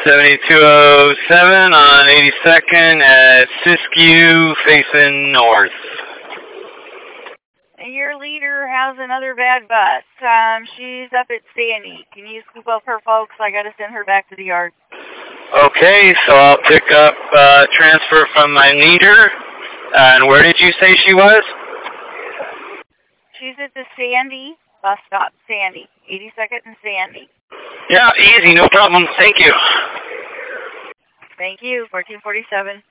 7207 on 82nd at Siskiyou, facing north. Your leader has another bad bus. She's up at Sandy. Can you scoop up her folks? I got to send her back to the yard. Okay, so I'll pick up transfer from my leader. And where did you say she was? She's at the Sandy bus stop. Sandy. 82nd and Sandy. Yeah, easy, no problem. Thank you. Thank you. 1447.